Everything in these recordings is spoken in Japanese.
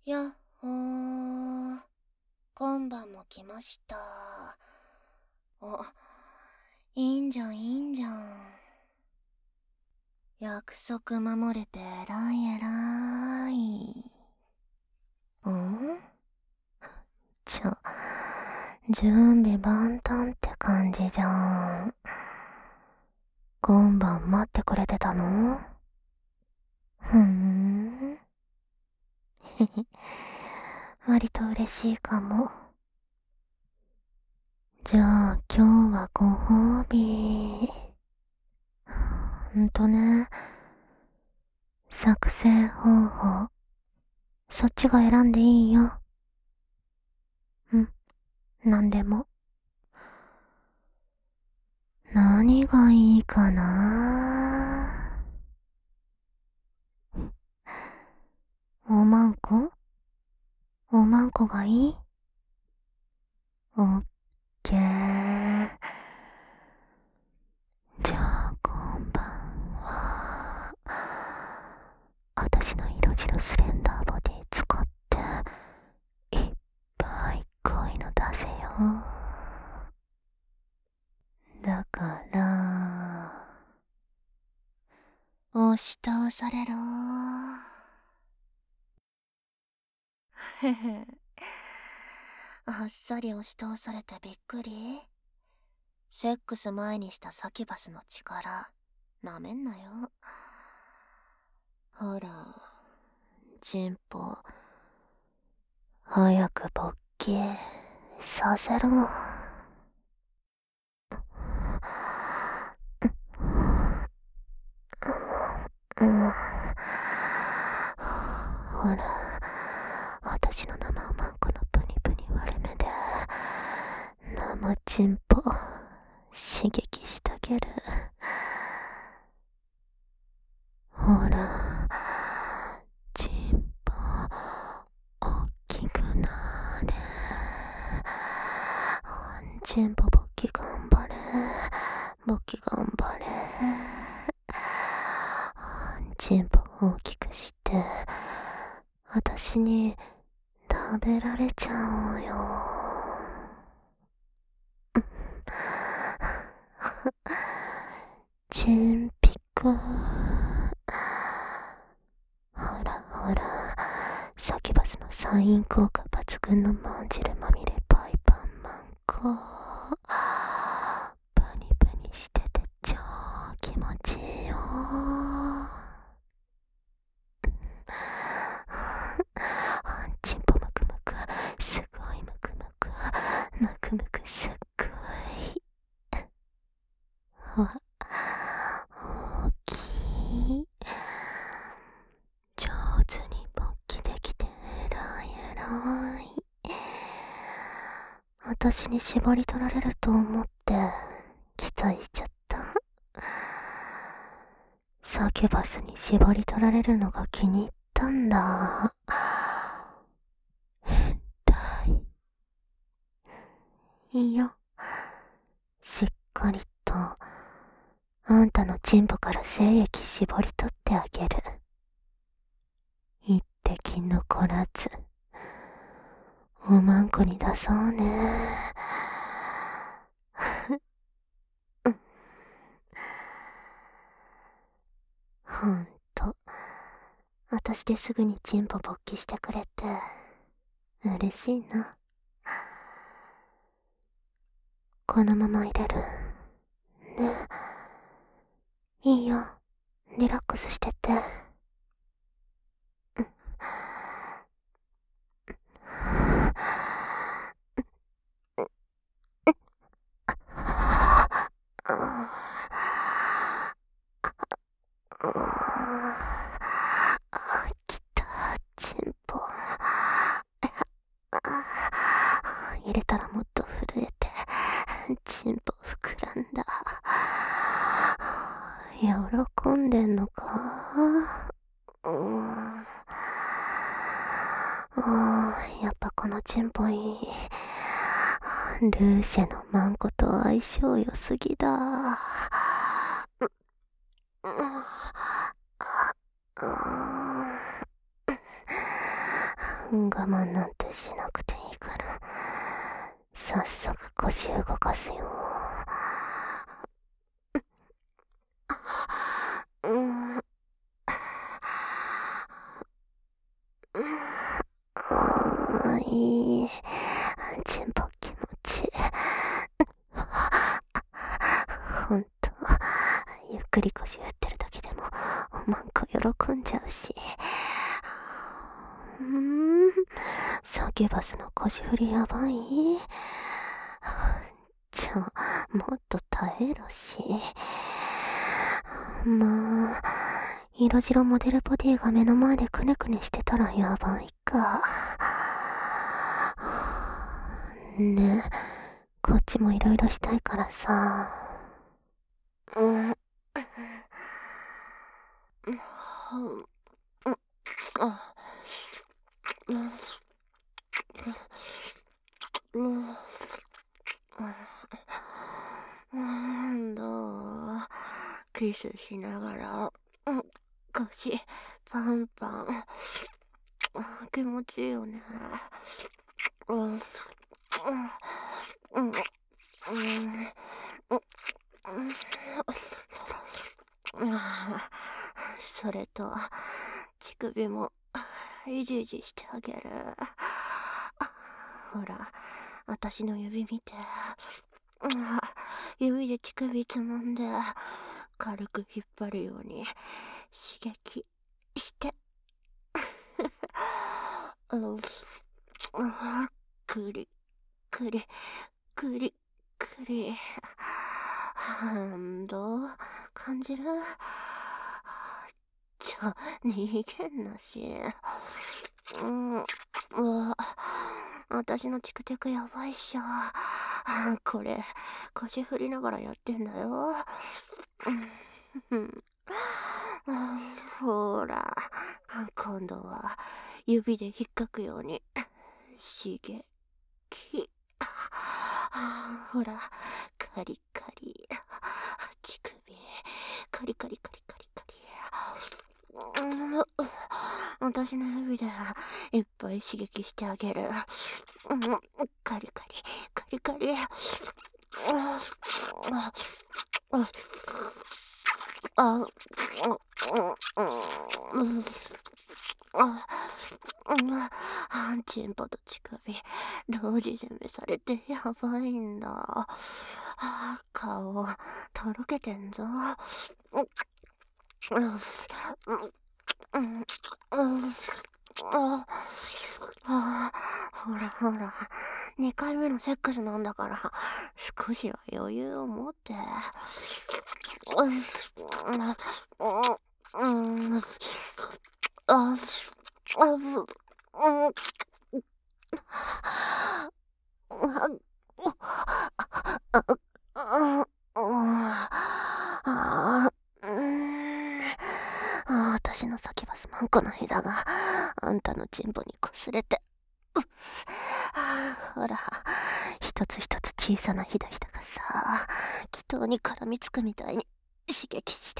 やっほー。今晩も来ました。お、いいんじゃんいいんじゃん。約束守れて偉い偉い。ん準備万端って感じじゃん。今晩待ってくれてたの？ふーん。へへ。割と嬉しいかも。じゃあ今日はご褒美。ね。作成方法。そっちが選んでいいよ。なんでも。何がいいかな。おまんこ？おまんこがいい？オッケー。じゃあ今晩は、私の色白スレンダーボディ使っていっぱい恋の出せよ。だから押し倒されろ。へへ。あっさり押し倒されてびっくり。セックス前にしたサキュバスの力なめんなよ。ほら、チンポ早く勃起させろ。ほら、私の生おまんこのプニプニ割れ目で生チンポ刺激してあげる。ほら、チンポおっきくなれ。チンポ勃起頑張れ。勃起頑張れ。チンポ大きくして私に食べられちゃおうよ。チンピク。ほらほら、サキュバスのサイン効果抜群のまんじるまみれパイパンマンコ。プニプニしてて超気持ちいいよ。チンポムクムク、すごいムクムク、ムクムクすっごい。わ、大きい。上手に勃起できて偉い偉い。私に縛り取られると思って期待しちゃった。サキュバスに縛り取られるのが気に入ったんだ。変態。いいよ。しっかりとあんたのチンポから精液絞り取ってあげる。一滴残らずおまんこに出そうね。ほんと、私ですぐにチンポ勃起してくれて嬉しいな。このまま入れるね。いいよ、リラックスしてて。きた、チンポ。入れたらもっと震えてチンポ膨らんだ。喜んでんのか？やっぱこのチンポいい。ルーシェのマンコと相性良すぎだ。 我慢なんてしなくていいから、早速腰動かすよ。うん。いい。チンポ気持ちいい。ほんと、ゆっくり腰振ってるだけでもおまんこ喜んじゃうし。サキュバスの腰振りやばい。もっと耐えろし。まあ、色白モデルボディが目の前でくねくねしてたらやばいか。ねえ、こっちもいろいろしたいからさ。どうキスしながら、腰パンパン。気持ちいいよね。それと、乳首もいじいじしてあげる。ほら、私の指見て。指で乳首つまんで、軽く引っ張るように刺激して。くり、くり、くり、くり。どう感じる？逃げんなし。私のチクテクやばいっしょ。これ、腰振りながらやってんだよ。ほら、今度は指で引っかくように刺激。ほら、カリカリ。乳首、カリカリカリカリカリ。私の指でいっぱい刺激してあげる。カリカリ、カリカリ。チンポと乳首同時攻めされてやばいんだ。顔とろけてんぞ。ほらほら、2回目のセックスなんだから、少しは余裕を持って。私の先はスマンコのひだがあんたのチンポに擦れて、ほら、一つ一つ小さなひだひだがさ、気筒に絡みつくみたいに刺激して。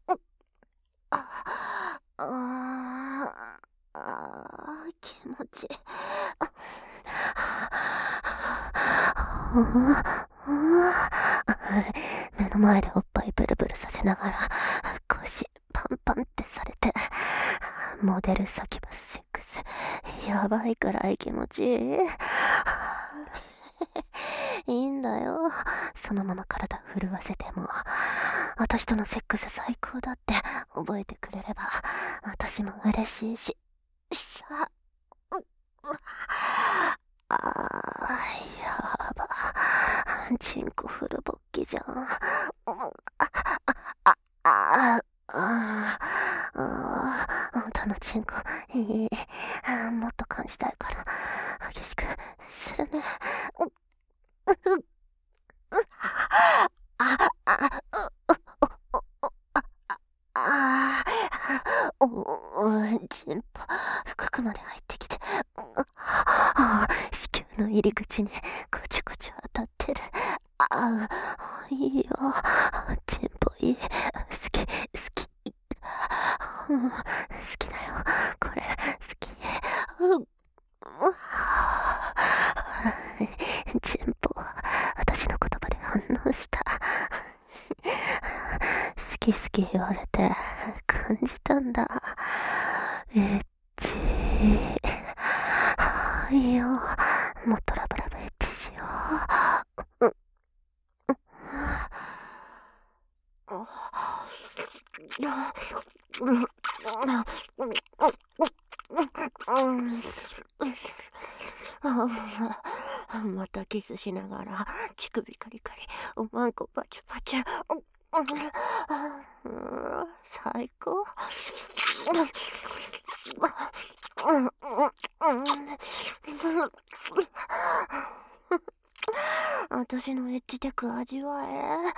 気持ちいい。目の前でおっぱいブルブルさせながら腰パンパンってされて、モデルサキュバスセックスやばいくらい気持ちいい。いいんだよ、そのまま体震わせても。私とのセックス最高だって覚えてくれれば私も嬉しいしさ。やば、チンコフルボッキじゃん。あんたのチンコいい。もっと感じたいから激しくするね。チンポ深くまで入ってきて、子宮の入り口にこちこち当たってる。いいよ、チンポいい。好き好き。好きだよ、これ好き。 いいよ。もっとラブラブエッチしよう。またキスしながら乳首カリカリ、おまんこパチュパチュ。最高。私のエッジテク味わえ。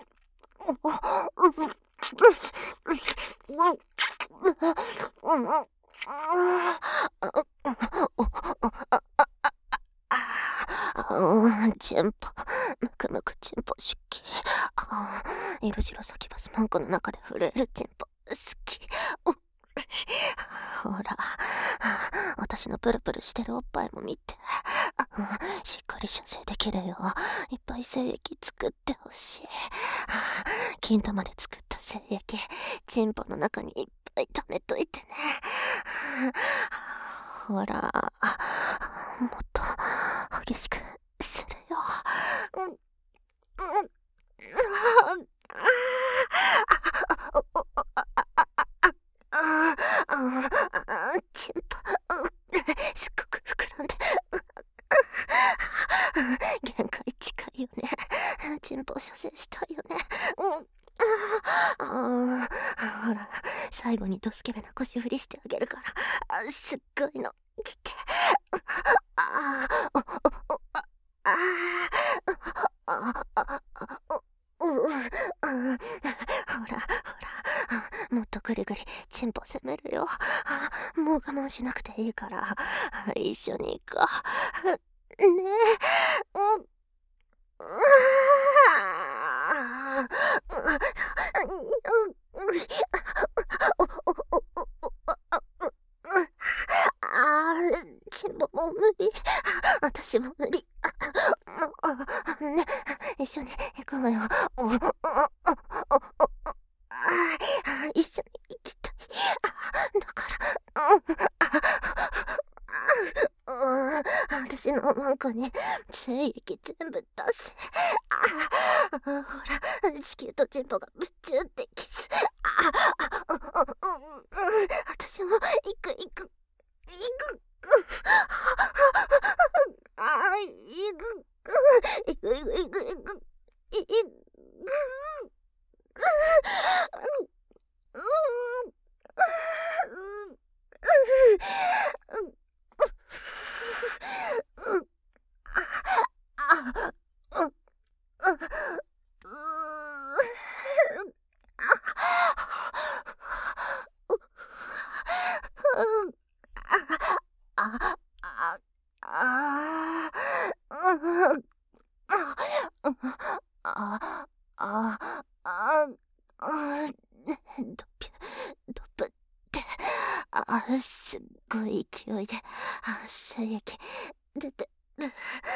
チンポ、むくむくチンポ出気。色白先バスマンコの中で震えるチンポ好き。ほら、私のプルプルしてるおっぱいも見て。しっかり射精できるよういっぱい精液作ってほしい。金玉で作った精液、チンポの中にいっぱい溜めといてね。ほら、もっと激しくするよ。チンポすっごく膨らんで限界近いよね。チンポ射精したいよね。ほら、最後にドスケベな腰振りしてあげるから、すっごいの来て。ほら、もっとぐりぐりチンポ攻めるよ。もう我慢しなくていいから、一緒に行こう。ねえ。チンポもう無理。私も無理。ね、一緒に行こうよ。一緒に行きたい。だから、私のおまんこに精液全部出せ。ほら、地球とチンポがぶっちゅってキス。私も行く。行く。ドピュ、ドプって、すっごい勢いで、精液出てる。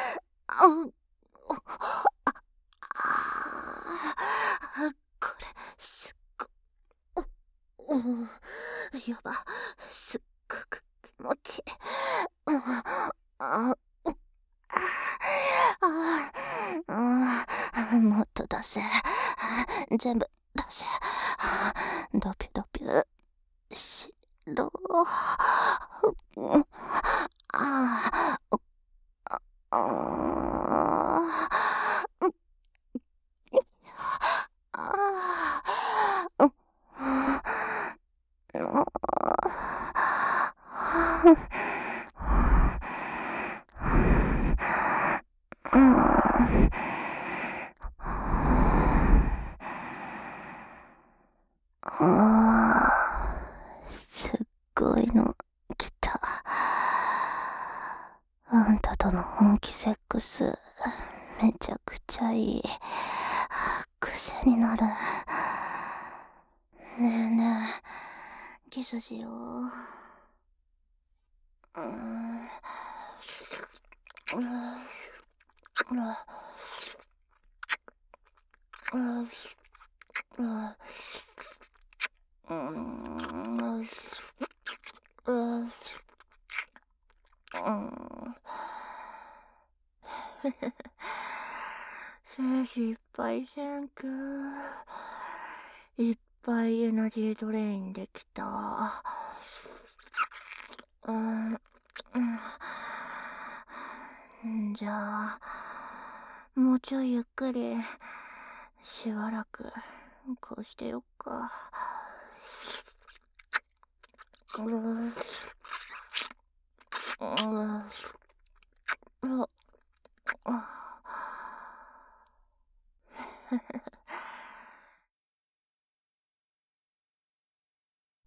これ、すっご、やば、すっごく気持ちいい。もっと出せ。全部出せ。ドピュドピュしろ。すっごいの来た。あんたとの本気セックスめちゃくちゃいい。癖になる。ねえねえ、キスしよう。 精子いっぱいせんく。いっぱいエナジードレインできた。じゃあ、もうちょいゆっくり、しばらく、こうしてよっか。